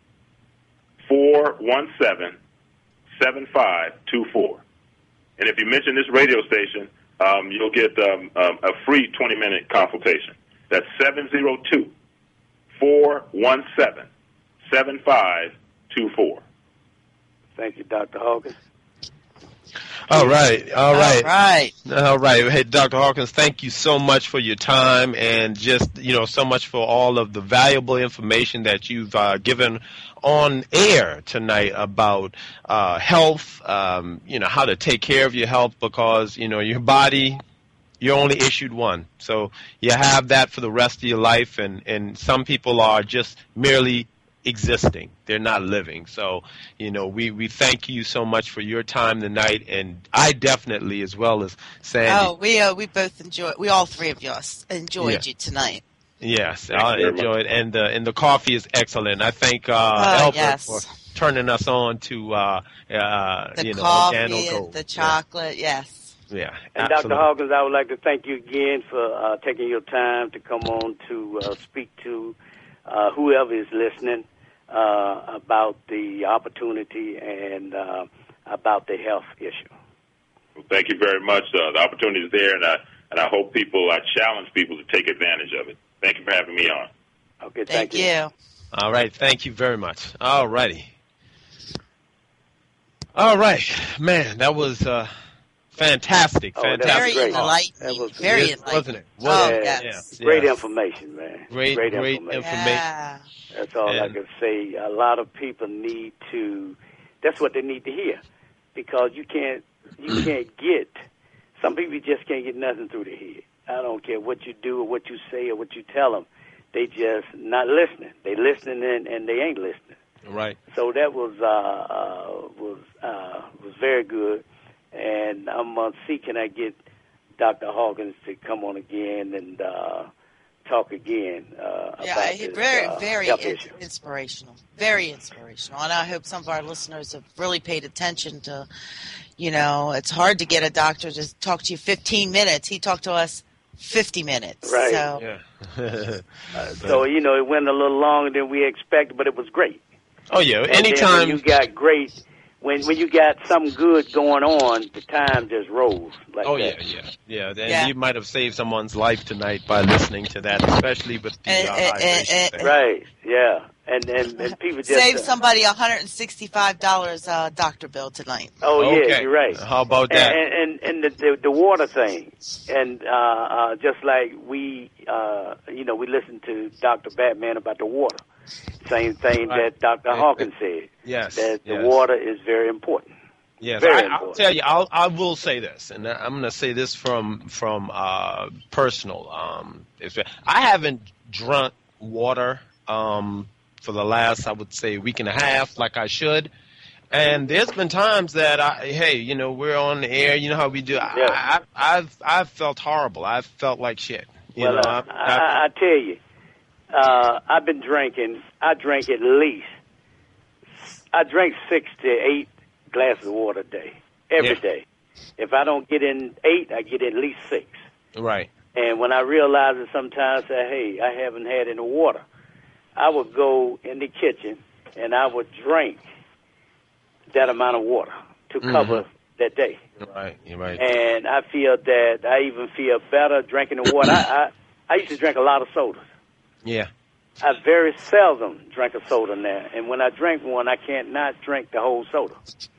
four one seven, seven five two four. And if you mention this radio station, um, you'll get um, um, a free twenty minute consultation. That's seven zero two, four one seven, seven five two four. Thank you, Doctor Hawkins. All right, all right, all right, all right. Hey, Doctor Hawkins, thank you so much for your time and just, you know, so much for all of the valuable information that you've uh, given on air tonight about uh, health, um, you know, how to take care of your health, because, you know, your body, you're only issued one. So you have that for the rest of your life, and, and some people are just merely existing. They're not living. So, you know, we, we thank you so much for your time tonight, and I definitely, as well as Sandy. Oh, we uh, we both enjoyed, we all three of us enjoyed yeah. you tonight. Yes, I enjoyed it, and the and the coffee is excellent. I thank uh, oh, Albert yes. for turning us on to uh, uh, the you know, coffee Organo and Gold. the chocolate. Yeah. Yes. Yeah, and absolutely. Doctor Hawkins, I would like to thank you again for uh, taking your time to come on to uh, speak to uh, whoever is listening uh, about the opportunity and uh, about the health issue. Well, thank you very much. Uh, the opportunity is there, and I and I hope people, I challenge people to take advantage of it. Thank you for having me on. Okay, thank, thank you. you. All right, thank you very much. All righty. All right, man, that was uh, fantastic. Oh, fantastic. Very great. enlightening. That was, very yes, enlightening. wasn't it? Oh, Wasn't it? yes. yes. Great yes. information, man. Great, great, great information. information. Yeah. That's all And I can say. A lot of people need to. That's what they need to hear, because you can't. You can't get. Some people just can't get nothing through their head. I don't care what you do or what you say or what you tell them. They just not listening. They listening and, and they ain't listening. Right. So that was uh, uh, was uh, was very good. And I'm gonna see, can I get Doctor Hawkins to come on again and uh, talk again uh, Yeah, about he- this very, uh, very health in- issue. inspirational. Very inspirational. And I hope some of our listeners have really paid attention to, you know, it's hard to get a doctor to talk to you fifteen minutes. He talked to us fifty minutes. Right. So, Yeah. Uh, so, you know, it went a little longer than we expected, but it was great. Oh yeah. And then Anytime when you got great, when when you got something good going on, the time just rolls like Oh that. yeah, yeah, yeah. And Yeah. you might have saved someone's life tonight by listening to that, especially with the And- uh, and- hydration and- thing. Right, yeah. And, and, and people just... save uh, somebody a one hundred sixty-five dollars uh, doctor bill tonight. Oh, yeah, Okay. you're right. How about that? And, and, and the, the, the water thing. And uh, uh, just like we, uh, you know, we listened to Doctor Batman about the water. Same thing Right. that Doctor It- Hawkins said. Yes, That the yes. water is very important. Yes, Very I, I'll important. tell you. I'll, I will say this, and I'm going to say this from from uh, personal. Um, if- I haven't drunk water um, for the last, I would say, week and a half, like I should. And there's been times that I, hey, you know, we're on the air. You know how we do. I, Yeah. I, I've I've felt horrible. I've felt like shit. You well, know, uh, I, I, I, I tell you, uh, I've been drinking, I drank at least, I drank six to eight glasses of water a day, every Yeah. day. If I don't get in eight, I get at least six. right. And when I realized it sometimes, I say, hey, I haven't had any water, I would go in the kitchen and I would drink that amount of water to cover Mhm. that day. Right. You're right. And I feel that I even feel better drinking the water. I, I, I used to drink a lot of sodas. Yeah. I very seldom drink a soda now. And when I drink one, I can't not drink the whole soda.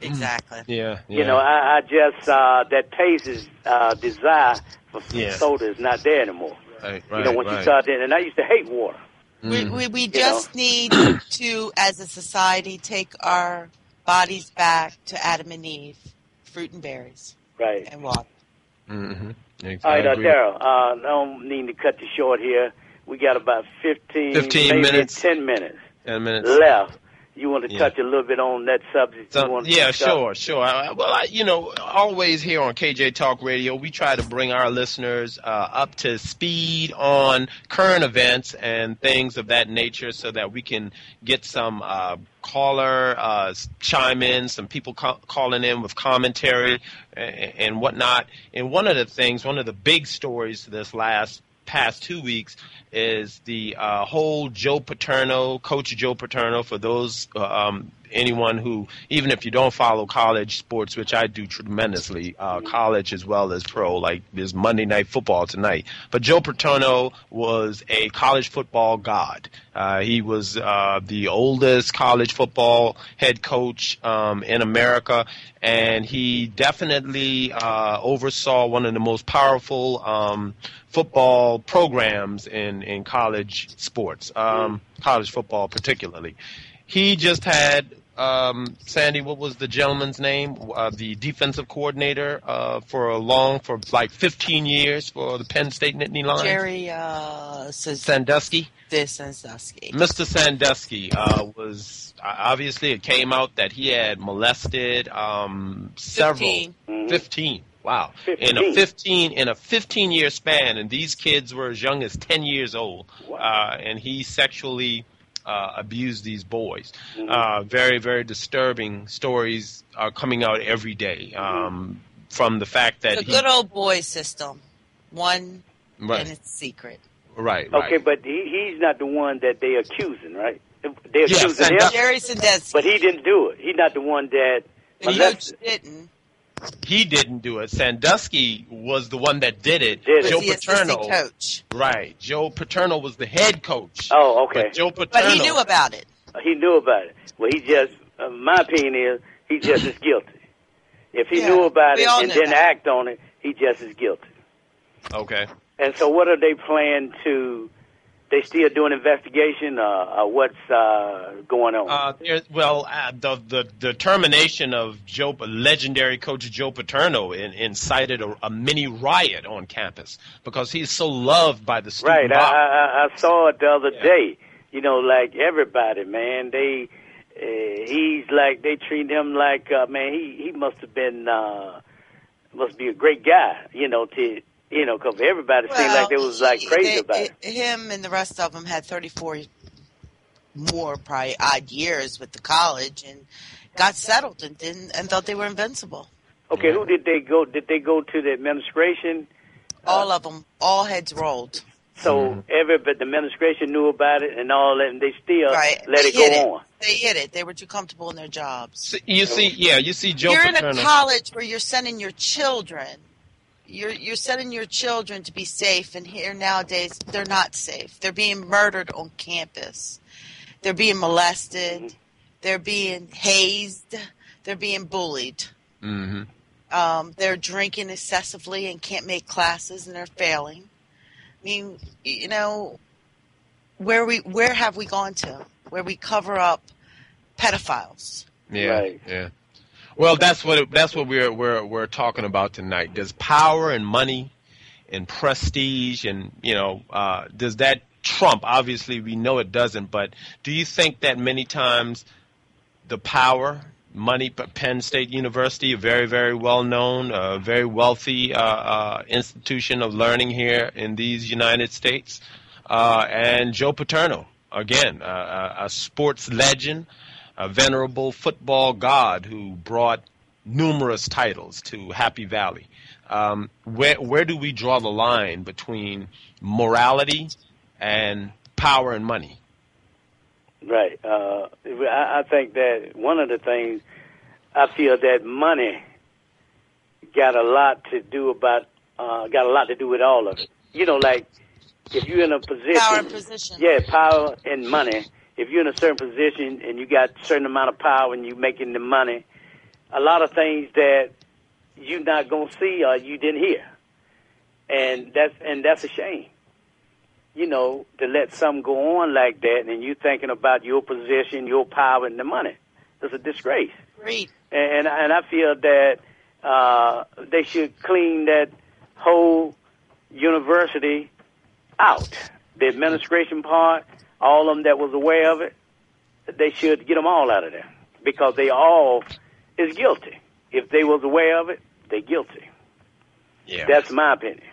Exactly. Yeah, yeah. You know, I, I just uh, that taste is uh, desire for Yeah. soda is not there anymore. Right, right, you know, once right. you start there, and I used to hate water. We, we, we You just know. need to, as a society, take our bodies back to Adam and Eve, fruit and berries, Right. and water. Mm-hmm. Exactly. All right, uh, Daryl, uh, I don't need to cut you short here. We got about fifteen, fifteen maybe minutes. ten minutes Ten minutes left. You want to Yeah. touch a little bit on that subject? You So, want to yeah, discuss? sure, sure. I, well, I, you know, always here on K J Talk Radio, we try to bring our listeners uh, up to speed on current events and things of that nature so that we can get some uh, caller uh, chime in, some people ca- calling in with commentary and, and whatnot. And one of the things, one of the big stories this last past two weeks is the uh, whole Joe Paterno, Coach Joe Paterno, for those, uh, um, anyone who, even if you don't follow college sports, which I do tremendously, uh, college as well as pro, like there's Monday Night Football tonight. But Joe Paterno was a college football god. Uh, he was uh, the oldest college football head coach um, in America, and he definitely uh, oversaw one of the most powerful um, football programs in, in college sports, um, college football particularly. He just had, um, Sandy, what was the gentleman's name? Uh, the defensive coordinator uh, for a long, for like fifteen years for the Penn State Nittany Lions. Jerry uh, says Sandusky. this Sandusky. Mister Sandusky uh, was, uh, obviously it came out that he had molested um, several. Fifteen. Mhm. fifteen. Wow. In a fifteen. fifteen in a fifteen year span, and these kids were as young as ten years old. Wow. Uh, and he sexually uh, abused these boys. Mhm. Uh, very, very disturbing stories are coming out every day um, from the fact that The he, good old boy system. One, right, and it's secret. right, right. Okay, but he, he's not the one that they're accusing, right? They're Yeah, accusing him, Sandusky. Jerry Sandusky. but he didn't do it. He's not the one that The coach molested. didn't. He didn't do it. Sandusky was the one that did it. Did it. Was Joe the assistant Paterno, coach. right? Joe Paterno was the head coach. Oh, okay. But Joe Paterno, But he knew about it. He knew about it. Well, he just, uh, my opinion is, he just as guilty. If he Yeah, knew about we it all and knew didn't that. act on it, he just as guilty. Okay. And so, what are they planning to? They still doing investigation? Uh, uh, what's uh, going on? Uh, there, well, uh, the, the the termination of Joe, legendary coach Joe Paterno, in, incited a, a mini riot on campus because he's so loved by the student right. I, body. I, I saw it the other Yeah. day. You know, like everybody, man. They, uh, he's like they treat him like, uh, man. He he must have been, uh, must be a great guy. You know, to. You know, because everybody seemed like they was like crazy they- about it. Him and the rest of them had thirty-four more probably odd years with the college and got settled and didn't and thought they were invincible. Okay, who did they go? Did they go to the administration? All of them, all heads rolled. So Mhm. every but the administration knew about it and all that, and they still Right. let They it hid go on. They hid it. They were too comfortable in their jobs. So you see, yeah, you see Joe You're in Paterno. a college where you're sending your children. You're you're sending your children to be safe, and here nowadays they're not safe. They're being murdered on campus. They're being molested. Mhm. They're being hazed. They're being bullied. hmm Um, they're drinking excessively and can't make classes, and they're failing. I mean, you know, where we where have we gone to? Where we cover up pedophiles? Yeah, Right. yeah. Well, that's what it, that's what we're we're we're talking about tonight. Does power and money and prestige and you know uh, does that trump? Obviously, we know it doesn't. But do you think that many times the power, money, Penn State University, a very very well known, uh, very wealthy uh, uh, institution of learning here in these United States, uh, and Joe Paterno, again, uh, a, a sports legend, a venerable football god who brought numerous titles to Happy Valley. Um, where where do we draw the line between morality and power and money? Right. Uh, I, I think that one of the things I feel that money got a lot to do about uh, got a lot to do with all of it. You know, like if you're in a position, Power and position. yeah, power and money. If you're in a certain position and you got a certain amount of power and you're making the money, a lot of things that you're not going to see or you didn't hear. And that's and that's a shame. You know, to let something go on like that and you thinking about your position, your power, and the money. It's a disgrace. Great. And, and I feel that uh, they should clean that whole university out. The administration part, all of them that was aware of it, they should get them all out of there because they all is guilty. If they was aware of it, they're guilty. Yeah. That's my opinion.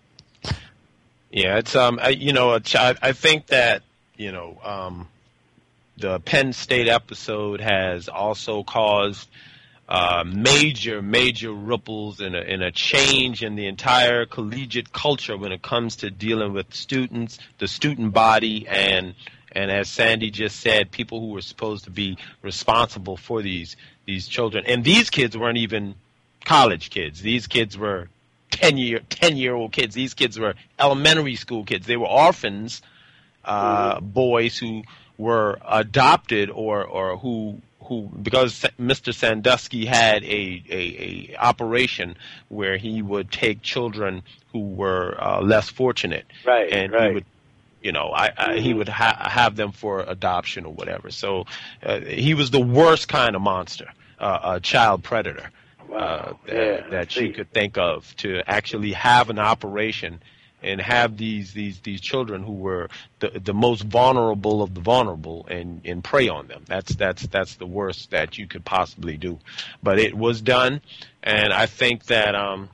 Yeah, it's um, I, you know, a ch- I think that you know, um, the Penn State episode has also caused uh, major, major ripples and a, and a change in the entire collegiate culture when it comes to dealing with students, the student body, and and as Sandy just said, people who were supposed to be responsible for these these children. And these kids weren't even college kids. These kids were ten year ten year old kids. These kids were elementary school kids. They were orphans, uh, mm-hmm. boys who were adopted or or who who because Mister Sandusky had a, a, a operation where he would take children who were uh, less fortunate, right? And right. he would, you know, I, I mm-hmm. he would ha- have them for adoption or whatever. So uh, he was the worst kind of monster, uh, a child predator. Wow. Uh, that, yeah, that you could think of to actually have an operation and have these these these children who were the the most vulnerable of the vulnerable and and prey on them. That's that's that's the worst that you could possibly do. But it was done, and I think that um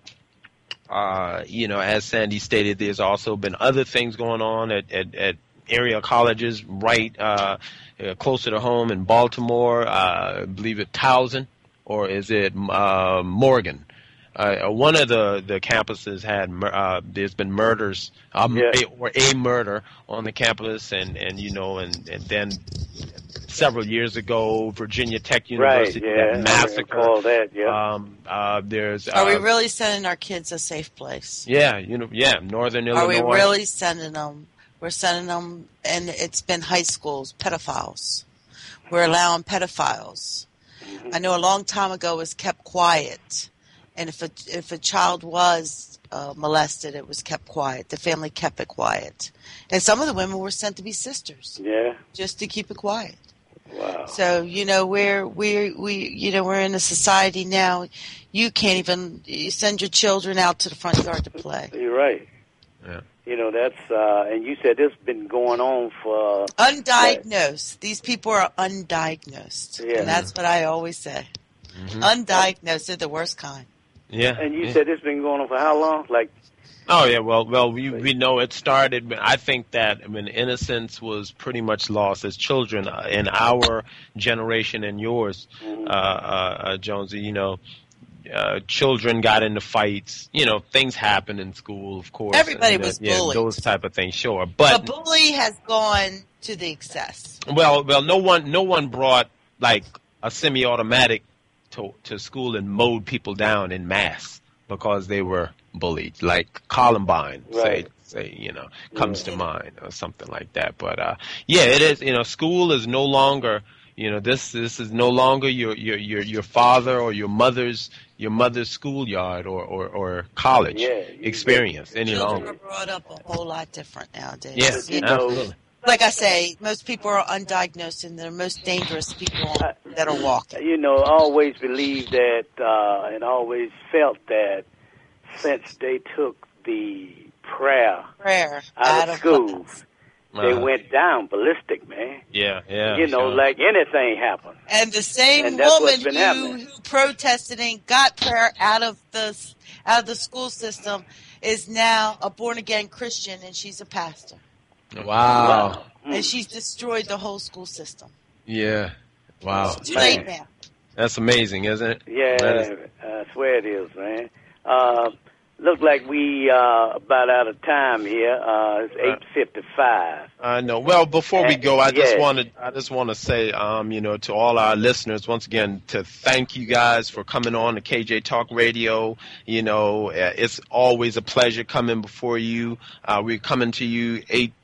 uh you know, as Sandy stated, there's also been other things going on at at, at area colleges right uh, uh closer to home in Baltimore. Uh, I believe it Towson. Or is it uh, Morgan? Uh, one of the, the campuses had uh, there's been murders um, yeah. a, or a murder on the campus, and, and you know, and, and then several years ago, Virginia Tech University right, yeah. that massacre. I recall that, yeah. Um, uh, there's. Are uh, we really sending our kids a safe place? Yeah, you know, yeah, Northern Illinois. Are we really sending them? We're sending them, and it's been high schools, pedophiles. We're allowing pedophiles. I know a long time ago it was kept quiet, and if a if a child was uh, molested, it was kept quiet. The family kept it quiet, and some of the women were sent to be sisters, yeah, just to keep it quiet. Wow. So you know we're we we you know we're in a society now. You can't even you send your children out to the front yard to play. You're right. Yeah. You know, that's, uh, and you said this has been going on for... Undiagnosed. Like, these people are undiagnosed. Yeah. And that's what I always say. Mm-hmm. Undiagnosed, they're the worst kind. Yeah. And you yeah. said this has been going on for how long? Like... Oh, yeah, well, well, we we know it started, I think that when innocence was pretty much lost as children in our generation and yours, mm-hmm. uh, uh, uh, Jonesy, you know, Uh, children got into fights, you know, things happen in school, of course. Everybody and, was yeah, bullied. Those type of things, sure. But the bully has gone to the excess. Well, well, no one, no one brought like a semi-automatic to to school and mowed people down in mass because they were bullied, like Columbine, right. say, say, you know, comes yeah. to mind or something like that. But uh, yeah, it is. You know, school is no longer. You know, this this is no longer your your your, your father or your mother's your mother's schoolyard or, or, or college yeah, experience any Children longer. are brought up a whole lot different nowadays. Yes, you absolutely. know, like I say, most people are undiagnosed, and they're the most dangerous people I, that are walking. You know, I always believed that, uh, and always felt that since they took the prayer, prayer out, out of of school, they Uh-huh. went down ballistic, man. Yeah, yeah. You know, sure. like anything happened. And the same And that's woman what's been who, happening. who protested and got prayer out of the out of the school system is now a born again Christian, and she's a pastor. Wow. Wow. And she's destroyed the whole school system. Yeah. Wow. It's too Man. late now. That's amazing, isn't it? Yeah, That is- I swear it is, man. Uh, look like we uh, about out of time here. Uh, it's eight fifty-five. I know. Well, before we go, I just Yes. wanted I just want to say, um, you know, to all our listeners once again, to thank you guys for coming on to K J Talk Radio. You know, uh, it's always a pleasure coming before you. Uh, we're coming to you eight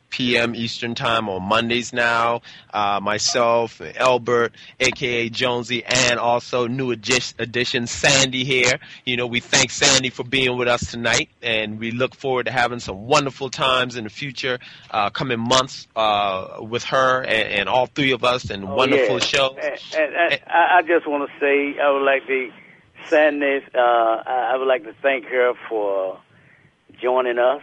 p.m. Eastern Time on Mondays now. Uh, myself, Elbert, a k a. Jonesy, and also new addition Sandy here. You know, we thank Sandy for being with us tonight, and we look forward to having some wonderful times in the future, uh, coming months uh, with her and, and all three of us, and oh, wonderful yeah. shows. And, and, and I just want to say I would like to, Sandy, uh, I would like to thank her for joining us,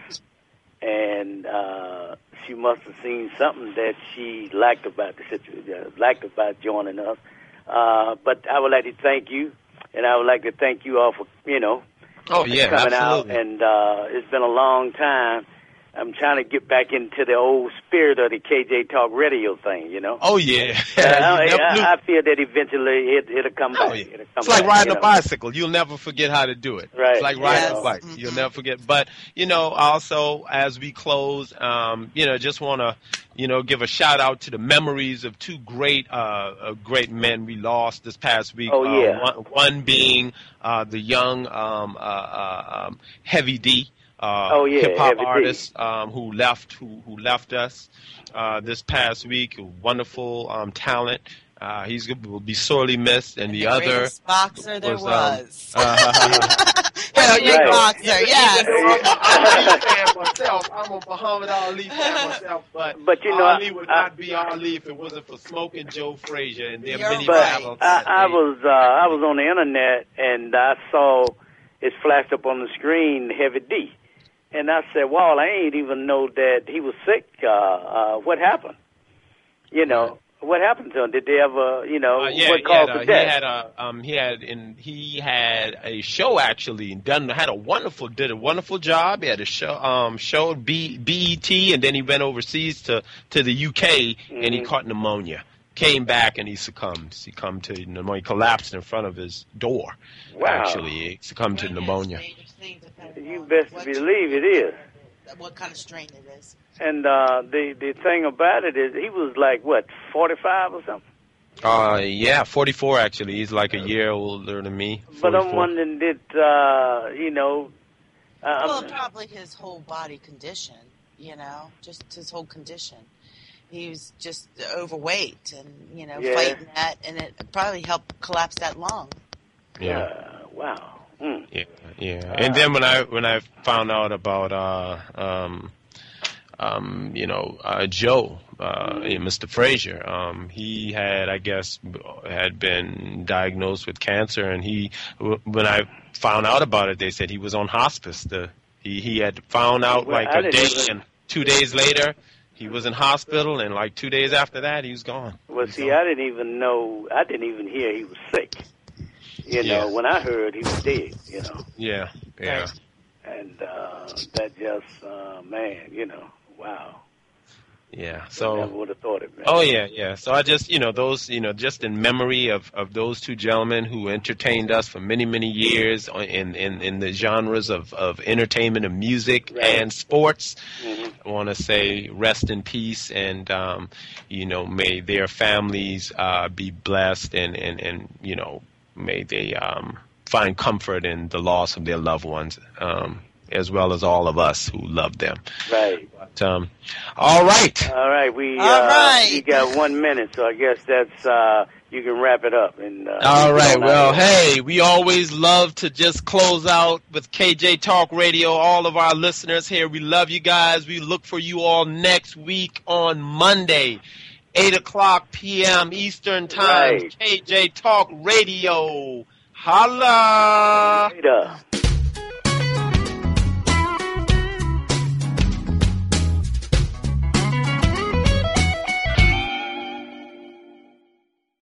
and uh, she must have seen something that she liked about the situation, liked about joining us. Uh, but I would like to thank you, and I would like to thank you all for, you know, oh, yeah, coming absolutely. out. And uh, it's been a long time. I'm trying to get back into the old spirit of the K J Talk Radio thing, you know. Oh, yeah. uh, I, I, I feel that eventually it, it'll come oh, back. Yeah. It'll come it's like back, riding you a know? bicycle. You'll never forget how to do it. Right. It's like riding yes. a bike. Mm-hmm. You'll never forget. But, you know, also, as we close, um, you know, just want to, you know, give a shout out to the memories of two great, uh, uh, great men we lost this past week. Oh, yeah. Uh, one, one being uh, the young um, uh, uh, um, Heavy D. Uh, oh, yeah, hip hop Heavy D. artist um, who left who who left us uh, this past week. A wonderful um, talent. Uh, he's will be sorely missed. And, and the, the other greatest boxer there was. was. Um, uh, well, right. boxer, yes. I'm a fan myself. I'm a Muhammad Ali fan myself, but, but you know, Ali would I, not be Ali if it wasn't for smoking Joe Frazier and their You're many right. battles. I, I was uh, I was on the internet and I saw it flashed up on the screen, Heavy D. And I said, "Wow, I ain't even know that he was sick. Uh, uh, what happened? You know, what happened to him? Did they ever, you know, Uh, yeah, what he caused had, the uh, death?" He had a um, he had in he had a show actually and done had a wonderful did a wonderful job. He had a show um show at B, BET, and then he went overseas to to the U K mm-hmm. and he caught pneumonia. Came back and he succumbed. He succumbed to pneumonia. He collapsed in front of his door. Wow. Actually, he succumbed to pneumonia. You best what, believe it is. What kind of strain it is? And uh, the the thing about it is, he was like what, forty-five or something? Uh, yeah, forty-four actually. He's like a year older than me. But I'm forty-four. wondering, did uh, you know? Uh, Well, probably his whole body condition. You know, just his whole condition. He was just overweight, and you know, Yeah. fighting that, and it probably helped collapse that lung. Yeah. uh, wow. Mm. Yeah, yeah. And then when I when I found out about uh um um you know uh, Joe uh Mister Frazier, um he had I guess had been diagnosed with cancer, and he when I found out about it, they said he was on hospice. The he he had found out Well, like I a didn't day, even- and two days later he was in hospital, and like two days after that he was gone. Well, see, I didn't even know. I didn't even hear he was sick. You know, Yeah. when I heard he was dead. You know, Yeah, yeah. and uh, that just uh, man, you know, wow. Yeah, I so never would have thought it, man. oh yeah, yeah. So I just you know those you know just in memory of, of those two gentlemen who entertained us for many many years in in, in the genres of, of entertainment and music Right. and sports. Mhm. I want to say rest in peace, and um, you know may their families uh, be blessed, and, and, and you know may they um, find comfort in the loss of their loved ones, um, as well as all of us who love them. Right. But, um, all right. All right. We. All uh, right. You got one minute, so I guess that's uh, you can wrap it up. And uh, All get right. on Well, out of here. hey, we always love to just close out with K J Talk Radio. All of our listeners here, we love you guys. We look for you all next week on Monday, eight o'clock p.m. Eastern Time. Right. K J Talk Radio. Holla! Later.